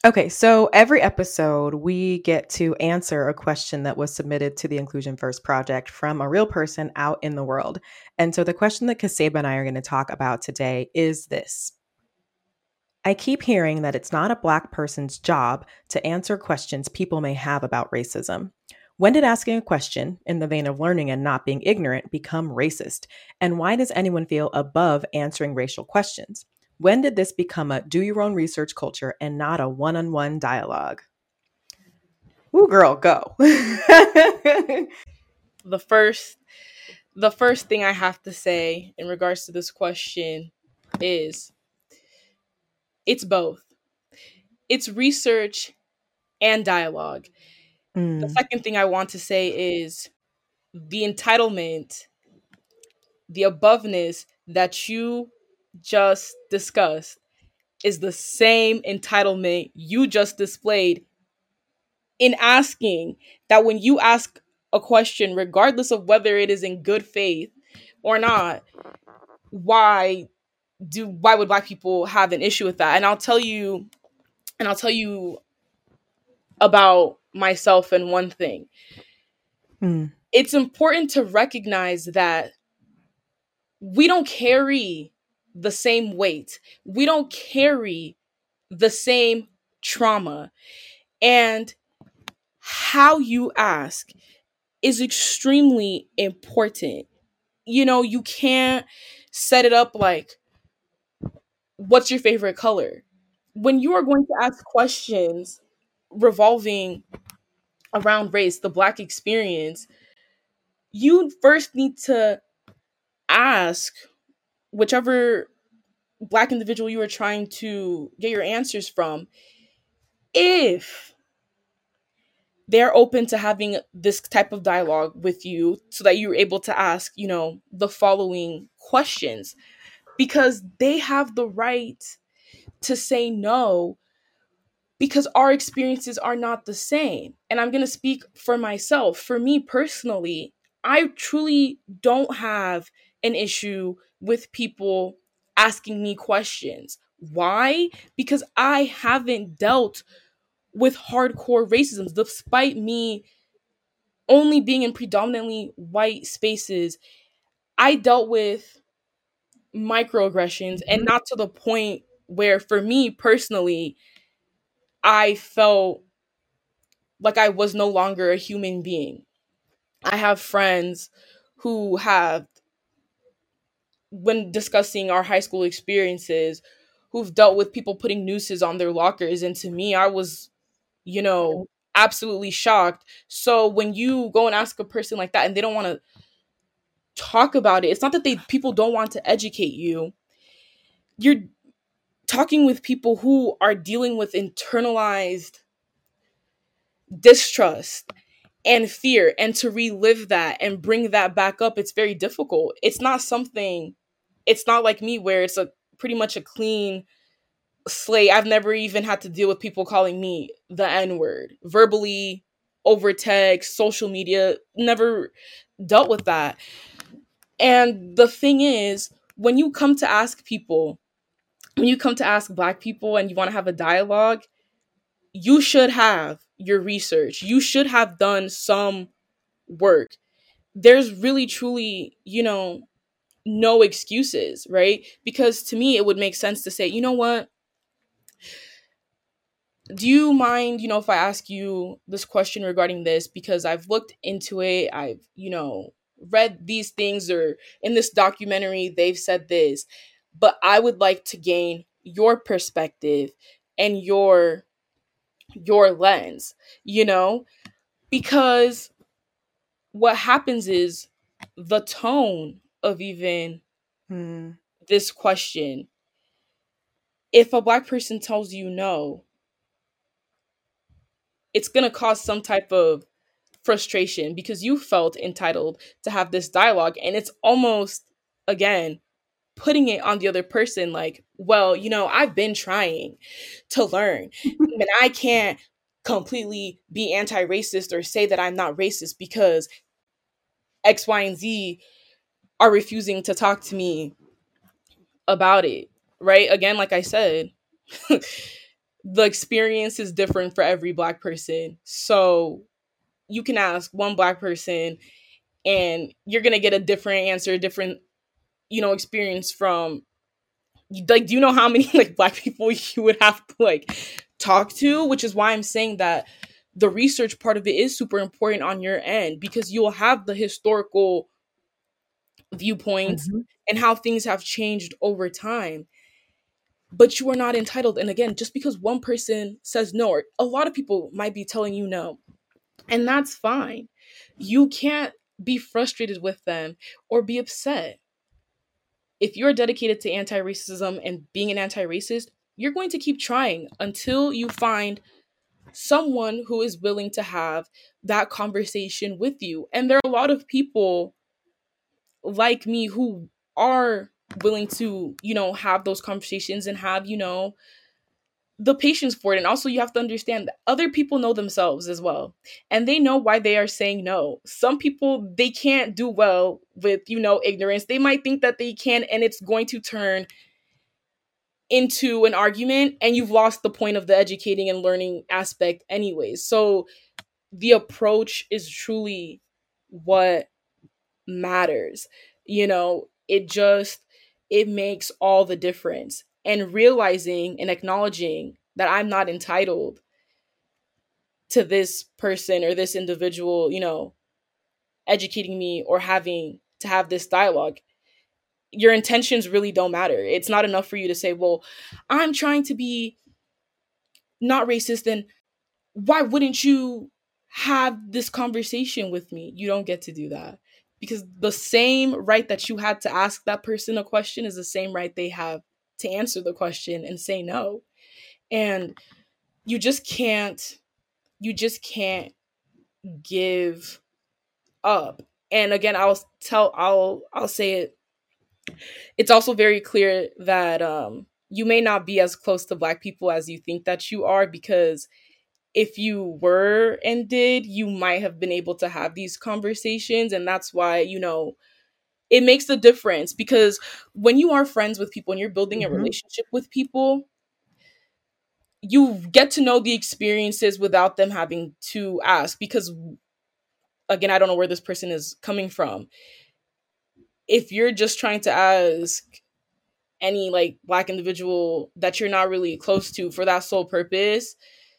Okay, so every episode, we get to answer a question that was submitted to the Inclusion First Project from a real person out in the world. And so the question that Kaseba and I are going to talk about today is this. I keep hearing that it's not a Black person's job to answer questions people may have about racism. When did asking a question, in the vein of learning and not being ignorant, become racist? And why does anyone feel above answering racial questions? When did this become a do your own research culture and not a one on one dialogue? Ooh, girl, go. The first thing I have to say in regards to this question is it's both. It's research and dialogue. The Mm, second thing I want to say is the entitlement, the aboveness that you just discussed is the same entitlement you just displayed in asking that when you ask a question, regardless of whether it is in good faith or not, why why would Black people have an issue with that? And I'll tell you about myself and one thing. mm, It's important to recognize that we don't carry the same weight. We don't carry the same trauma. And how you ask is extremely important. You can't set it up like, what's your favorite color? When you are going to ask questions revolving around race, the Black experience, you first need to ask whichever Black individual you are trying to get your answers from if they're open to having this type of dialogue with you so that you're able to ask, the following questions, because they have the right to say no because our experiences are not the same. And I'm going to speak for myself. For me personally, I truly don't have an issue with people asking me questions. Why? Because I haven't dealt with hardcore racism, despite me only being in predominantly white spaces. I dealt with microaggressions, and not to the point where, for me personally, I felt like I was no longer a human being. I have friends who have, when discussing our high school experiences, who've dealt with people putting nooses on their lockers. And to me, I was, you know, absolutely shocked. So when you go and ask a person like that and they don't want to talk about it, it's not that people don't want to educate you. You're talking with people who are dealing with internalized distrust and fear, and to relive that and bring that back up, it's very difficult. It's not like me where it's a pretty much a clean slate. I've never even had to deal with people calling me the N-word verbally, over text, social media, never dealt with that. And the thing is, when you come to ask people, when you come to ask Black people and you want to have a dialogue, you should have your research. You should have done some work. There's really truly, no excuses, right? Because to me, it would make sense to say, you know what? Do you mind, if I ask you this question regarding this? Because I've looked into it, I've, read these things, or in this documentary, they've said this, but I would like to gain your perspective and your lens, because what happens is the tone of even mm, this question. If a Black person tells you no, it's going to cause some type of frustration because you felt entitled to have this dialogue. And it's almost, again, putting it on the other person like, well, I've been trying to learn. And I can't completely be anti racist or say that I'm not racist because X, Y, and Z are refusing to talk to me about it. Right? Again, like I said, the experience is different for every Black person. So you can ask one Black person and you're going to get a different answer, a different, experience from, like, do you know how many like Black people you would have to like talk to? Which is why I'm saying that the research part of it is super important on your end, because you'll have the historical viewpoints Mm-hmm. and how things have changed over time. But you are not entitled. And again, just because one person says no, or a lot of people might be telling you no, and that's fine. You can't be frustrated with them or be upset. If you're dedicated to anti racism and being an anti racist, you're going to keep trying until you find someone who is willing to have that conversation with you. And there are a lot of people like me who are willing to, have those conversations and have, the patience for it. And also, you have to understand that other people know themselves as well, and they know why they are saying no. Some people, they can't do well with, ignorance. They might think that they can, and it's going to turn into an argument, and you've lost the point of the educating and learning aspect anyways. So the approach is truly what matters. It makes all the difference. And realizing and acknowledging that I'm not entitled to this person or this individual, educating me or having to have this dialogue. Your intentions really don't matter. It's not enough for you to say, well, I'm trying to be not racist, and why wouldn't you have this conversation with me? You don't get to do that, because the same right that you had to ask that person a question is the same right they have to answer the question and say no. And you just can't give up. And again, I'll say it. It's also very clear that you may not be as close to Black people as you think that you are, because if you were and did, you might have been able to have these conversations. And that's why, it makes a difference, because when you are friends with people and you're building a Mm-hmm. relationship with people, you get to know the experiences without them having to ask. Because again, I don't know where this person is coming from. If you're just trying to ask any like Black individual that you're not really close to for that sole purpose,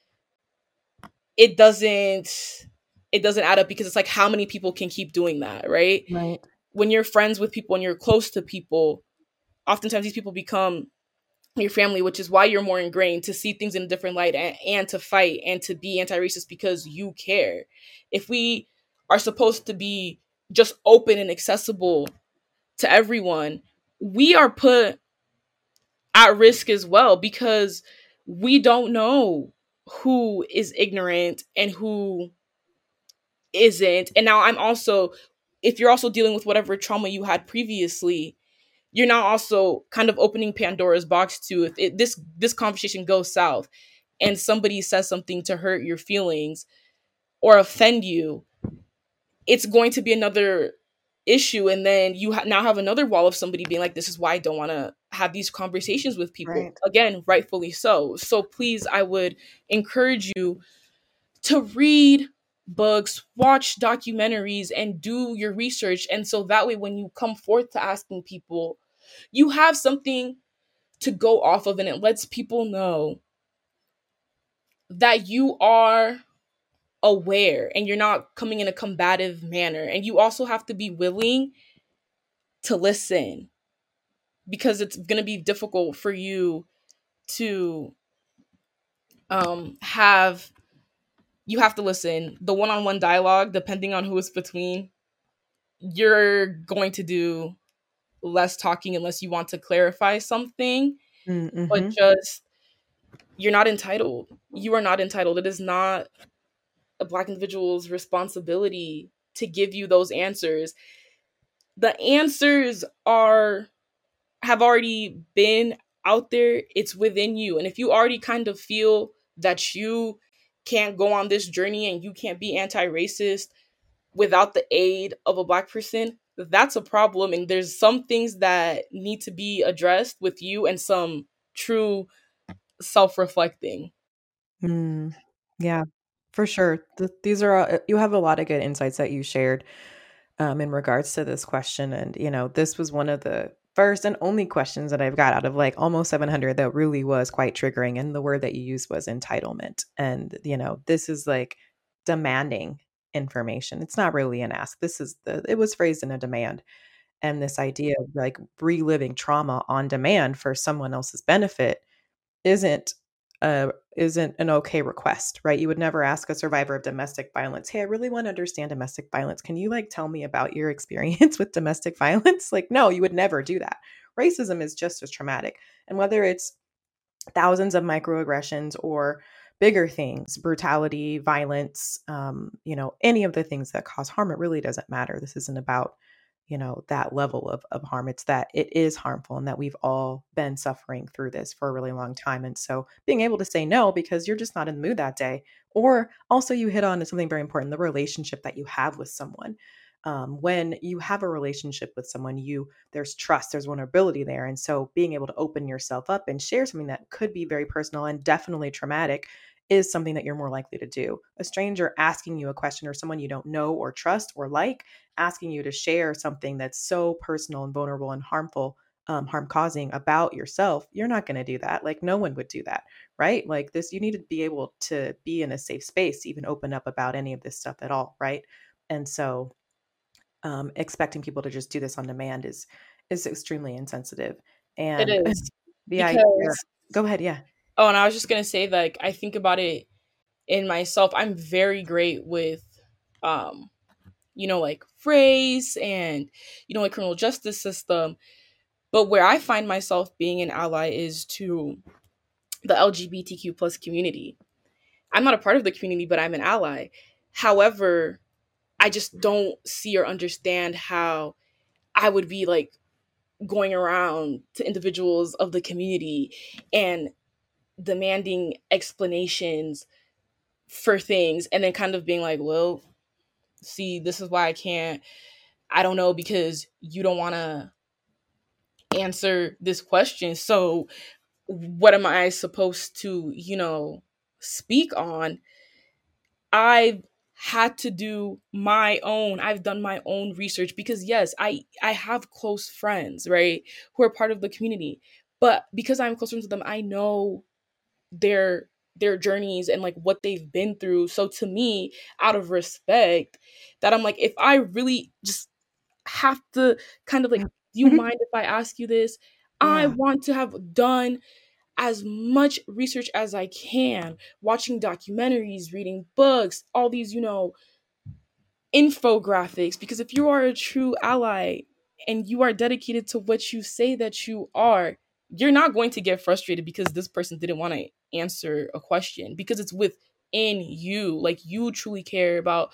it doesn't it doesn't add up, because it's like, how many people can keep doing that, right? Right. When you're friends with people and you're close to people, oftentimes these people become your family, which is why you're more ingrained to see things in a different light, and to fight and to be anti-racist because you care. If we are supposed to be just open and accessible to everyone, we are put at risk as well, because we don't know who is ignorant and who isn't. And now if you're also dealing with whatever trauma you had previously, you're now also kind of opening Pandora's box too. If this conversation goes south and somebody says something to hurt your feelings or offend you, it's going to be another issue. And then you now have another wall of somebody being like, this is why I don't want to have these conversations with people. Right. Again, rightfully so. So please, I would encourage you to read books, watch documentaries, and do your research. And so that way, when you come forth to asking people, you have something to go off of, and it lets people know that you are aware and you're not coming in a combative manner. And you also have to be willing to listen, because it's going to be difficult for you to have you have to listen. The one-on-one dialogue, depending on who it's between, you're going to do less talking unless you want to clarify something. But Mm-hmm. just, you're not entitled. You are not entitled. It is not a Black individual's responsibility to give you those answers. The answers have already been out there. It's within you. And if you already kind of feel that you can't go on this journey and you can't be anti-racist without the aid of a Black person, that's a problem. And there's some things that need to be addressed with you, and some true self-reflecting. Mm, yeah, for sure. These are you have a lot of good insights that you shared in regards to this question. And, this was one of the first and only questions that I've got out of like almost 700 that really was quite triggering. And the word that you used was entitlement. And, this is like demanding information. It's not really an ask. It was phrased in a demand. And this idea of like reliving trauma on demand for someone else's benefit isn't isn't an okay request, right? You would never ask a survivor of domestic violence, "Hey, I really want to understand domestic violence. Can you like tell me about your experience with domestic violence?" Like, no, you would never do that. Racism is just as traumatic. And whether it's thousands of microaggressions or bigger things, brutality, violence, any of the things that cause harm, it really doesn't matter. This isn't about, that level of harm. It's that it is harmful and that we've all been suffering through this for a really long time. And so being able to say no because you're just not in the mood that day, or also you hit on to something very important, the relationship that you have with someone. When you have a relationship with someone, there's trust, there's vulnerability there. And so being able to open yourself up and share something that could be very personal and definitely traumatic is something that you're more likely to do. A stranger asking you a question, or someone you don't know or trust or like asking you to share something that's so personal and vulnerable and harmful, harm causing about yourself, you're not going to do that. Like no one would do that, right? Like this, you need to be able to be in a safe space to even open up about any of this stuff at all, right? And so expecting people to just do this on demand is extremely insensitive. It And is the idea, because go ahead, yeah. oh, and I was just gonna say that like, I think about it in myself. I'm very great with um like race and like criminal justice system. But where I find myself being an ally is to the LGBTQ plus community. I'm not a part of the community, but I'm an ally. However, I just don't see or understand how I would be like going around to individuals of the community and demanding explanations for things and then kind of being like, well, see, this is why I don't know because you don't want to answer this question. So what am I supposed to, speak on? I've had to do I've done my own research because yes, I have close friends, right, who are part of the community. But because I'm close friends with them, I know their journeys and like what they've been through. So to me, out of respect, that I'm like, if I really just have to kind of like, do you mind if I ask you this? I Yeah. want to have done as much research as I can, watching documentaries, reading books, all these, infographics. Because if you are a true ally and you are dedicated to what you say that you are, you're not going to get frustrated because this person didn't want to answer a question because it's within you. Like you truly care about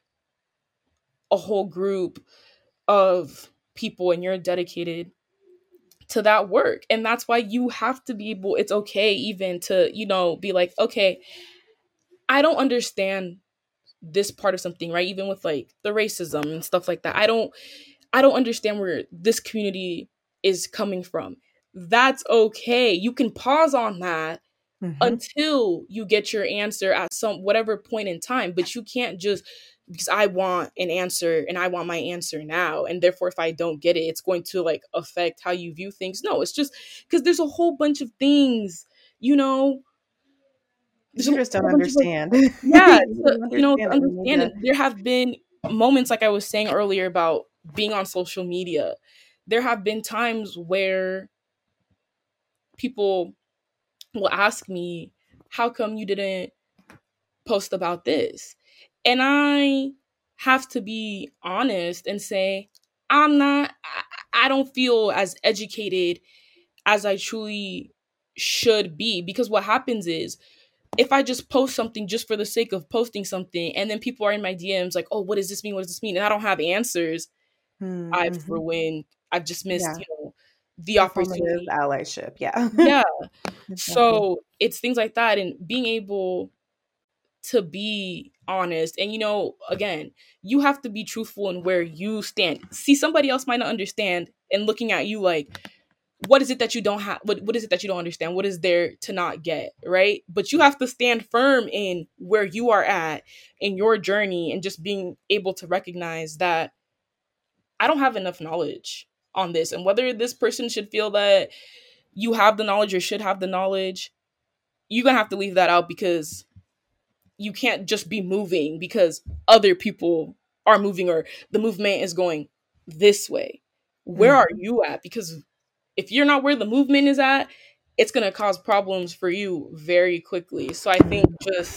a whole group of people and you're dedicated to that work. And that's why you have to be able, it's okay even to, be like, okay, I don't understand this part of something, right? Even with like the racism and stuff like that. I don't understand where this community is coming from. That's okay. You can pause on that Mm-hmm. until you get your answer at some whatever point in time, but you can't just because I want an answer and I want my answer now and therefore if I don't get it it's going to like affect how you view things. No, it's just because there's a whole bunch of things, you know, there's a You just don't whole bunch of like understand. yeah, You don't to understand that you need understand to. it. There have been moments like I was saying earlier about being on social media. There have been times where people will ask me, "How come you didn't post about this?" And I have to be honest and say, I don't feel as educated as I truly should be because what happens is if I just post something just for the sake of posting something and then people are in my DMs like, "Oh, what does this mean? What does this mean?" and I don't have answers, I've Mm-hmm. ruined I've just missed, Yeah. the Performative opportunity. allyship. Yeah. Yeah. Exactly. So, it's things like that and being able to be honest and again, you have to be truthful in where you stand. See, somebody else might not understand and looking at you like, what is it that you don't have, what is it that you don't understand, what is there to not get, right? But you have to stand firm in where you are at in your journey, and just being able to recognize that I don't have enough knowledge on this. And whether this person should feel that you have the knowledge or should have the knowledge, you're gonna have to leave that out, because you can't just be moving because other people are moving, or the movement is going this way. Where are Mhm. you at? Because if you're not where the movement is at, it's going to cause problems for you very quickly. So I think just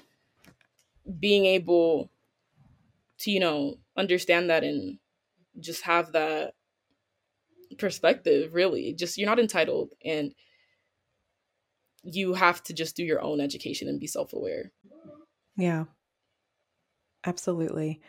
being able to, understand that, and just have that perspective, really. Just, you're not entitled, and you have to just do your own education and be self-aware. Yeah, absolutely.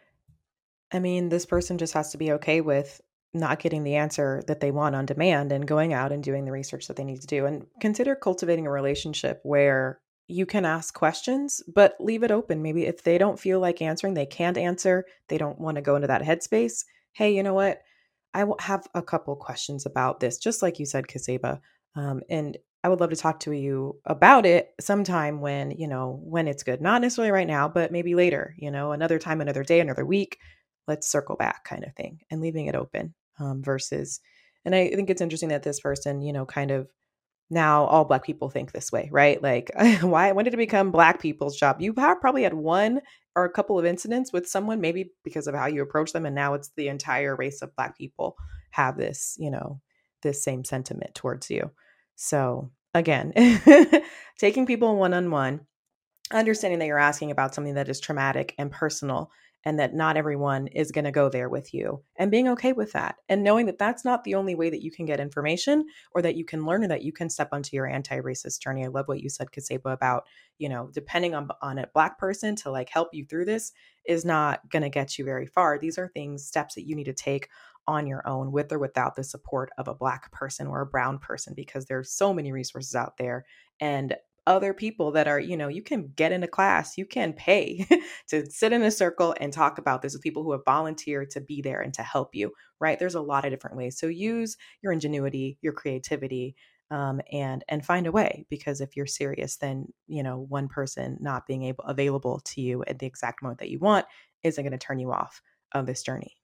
I mean, this person just has to be okay with not getting the answer that they want on demand and going out and doing the research that they need to do. And consider cultivating a relationship where you can ask questions, but leave it open. Maybe if they don't feel like answering, they can't answer, they don't want to go into that headspace. Hey, you know what? Have a couple questions about this, just like you said, Kaseba. And I would love to talk to you about it sometime when, when it's good. Not necessarily right now, but maybe later, another time, another day, another week. Let's circle back kind of thing, and leaving it open versus. And I think it's interesting that this person, kind of now all Black people think this way, right? Like, why? When did it become Black people's job? You have probably had one or a couple of incidents with someone, maybe because of how you approach them, and now it's the entire race of Black people have this, this same sentiment towards you. So again, taking people one on one, understanding that you're asking about something that is traumatic and personal, and that not everyone is going to go there with you, and being okay with that, and knowing that that's not the only way that you can get information, or that you can learn, or that you can step onto your anti-racist journey. I love what you said, Kaseba, about, depending on a Black person to like help you through this is not going to get you very far. These are steps that you need to take on your own, with or without the support of a Black person or a brown person, because there's so many resources out there, and other people that are, you can get in a class, you can pay to sit in a circle and talk about this with people who have volunteered to be there and to help you, right? There's a lot of different ways. So use your ingenuity, your creativity, and find a way, because if you're serious, then, one person not being available to you at the exact moment that you want isn't going to turn you off of this journey.